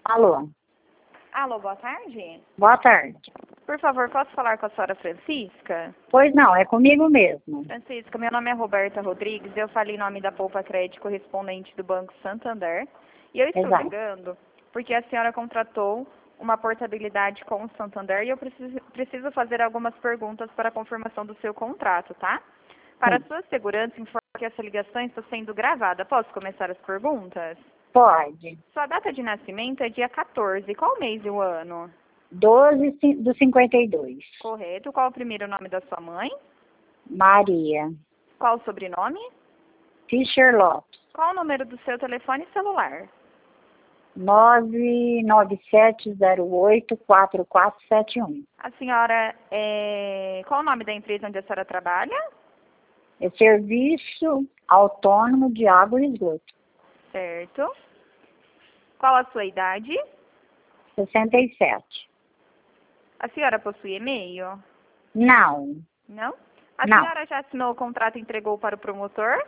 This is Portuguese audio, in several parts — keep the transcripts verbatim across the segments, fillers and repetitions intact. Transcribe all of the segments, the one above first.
Alô, Alô, boa tarde. boa tarde. Por favor, posso falar com a senhora Francisca? Pois não, é comigo mesmo. Francisca, meu nome é Roberta Rodrigues, eu falei em nome da Poupa Crédito correspondente do Banco Santander. E eu estou Exato. ligando porque a senhora contratou uma portabilidade com o Santander e eu preciso, preciso fazer algumas perguntas para a confirmação do seu contrato, tá? Para Sim. sua segurança, informo que essa ligação está sendo gravada. Posso começar as perguntas? Pode. Sua data de nascimento é dia quatorze. Qual mês e o ano? doze do cinquenta e dois. Correto. Qual o primeiro nome da sua mãe? Maria. Qual o sobrenome? Fischer Lopes. Qual o número do seu telefone celular? nove nove sete zero oito quatro quatro sete um. A senhora é... Qual o nome da empresa onde a senhora trabalha? É Serviço Autônomo de Água e Esgoto. Certo. Qual a sua idade? sessenta e sete. A senhora possui e-mail? Não. Não? A Não. senhora já assinou o contrato e entregou para o promotor?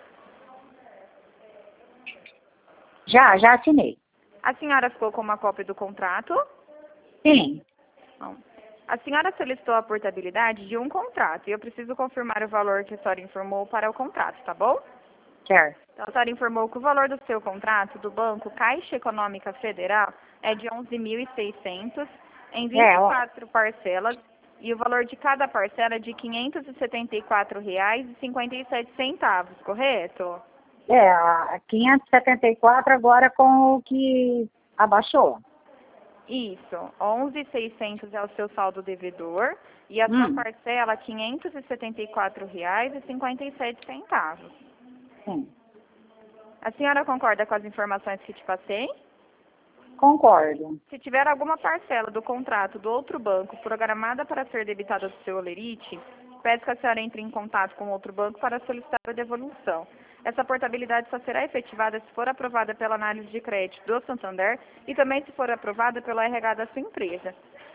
Já, já assinei. A senhora ficou com uma cópia do contrato? Sim. Bom. A senhora solicitou a portabilidade de um contrato e eu preciso confirmar o valor que a senhora informou para o contrato, tá bom? Certo. Então, a senhora informou que o valor do seu contrato do Banco Caixa Econômica Federal é de onze mil e seiscentos em vinte e quatro parcelas e o valor de cada parcela é de quinhentos e setenta e quatro reais e cinquenta e sete centavos, correto? É, a quinhentos e setenta e quatro agora com o que abaixou. Isso, onze mil e seiscentos é o seu saldo devedor e a sua Hum. parcela quinhentos e setenta e quatro reais e cinquenta e sete centavos. Sim. A senhora concorda com as informações que te passei? Concordo. Se tiver alguma parcela do contrato do outro banco programada para ser debitada do seu Olerite, peço que a senhora entre em contato com outro banco para solicitar a devolução. Essa portabilidade só será efetivada se for aprovada pela análise de crédito do Santander e também se for aprovada pelo R H da sua empresa.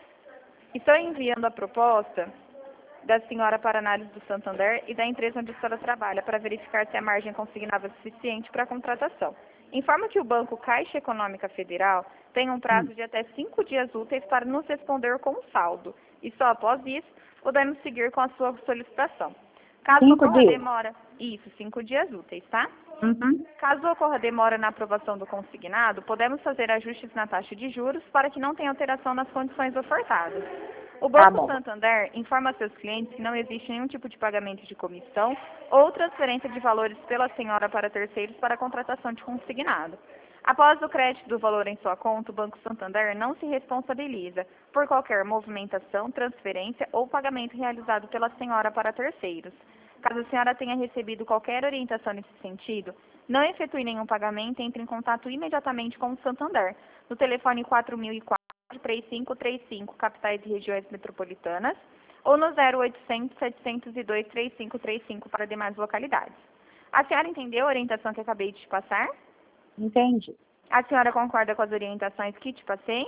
Estou enviando a proposta da senhora para análise do Santander e da empresa onde a senhora trabalha para verificar se a margem consignada é suficiente para a contratação. Informa que o Banco Caixa Econômica Federal tem um prazo de até cinco dias úteis para nos responder com saldo e só após isso podemos seguir com a sua solicitação. Caso Cinco ocorra dias? demora, isso, cinco dias úteis, tá? Uhum. Caso ocorra demora na aprovação do consignado, podemos fazer ajustes na taxa de juros para que não tenha alteração nas condições ofertadas. O Tá Banco bom. Santander informa a seus clientes que não existe nenhum tipo de pagamento de comissão ou transferência de valores pela senhora para terceiros para a contratação de consignado. Após o crédito do valor em sua conta, o Banco Santander não se responsabiliza por qualquer movimentação, transferência ou pagamento realizado pela senhora para terceiros. Caso a senhora tenha recebido qualquer orientação nesse sentido, não efetue nenhum pagamento e entre em contato imediatamente com o Santander, no telefone quatro mil e quatro, três cinco três cinco, capitais e regiões metropolitanas, ou no zero oitocentos, setecentos e dois, trinta e cinco trinta e cinco para demais localidades. A senhora entendeu a orientação que acabei de te passar? Entendi. A senhora concorda com as orientações que te passei?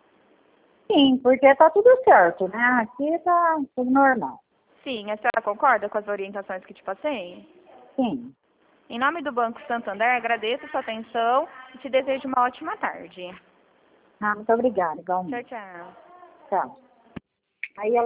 Sim, porque tá tudo certo, né? Aqui tá tudo normal. Sim, a senhora concorda com as orientações que te passei? Sim. Em nome do Banco Santander, agradeço a sua atenção e te desejo uma ótima tarde. Ah, muito obrigada, Tchau, igualmente. tchau. Tchau. Aí ela